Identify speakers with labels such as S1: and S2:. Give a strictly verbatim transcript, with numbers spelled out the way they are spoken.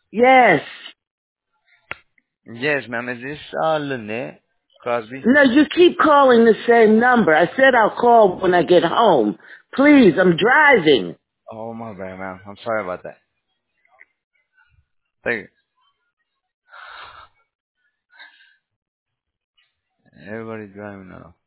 S1: Yes.
S2: Yes, ma'am. Is this uh Lynette Crosby?
S1: No, you keep calling the same number. I said I'll call when I get home. Please, I'm driving.
S2: Oh, my bad, ma'am. I'm sorry about that. Thank you. Everybody's driving now.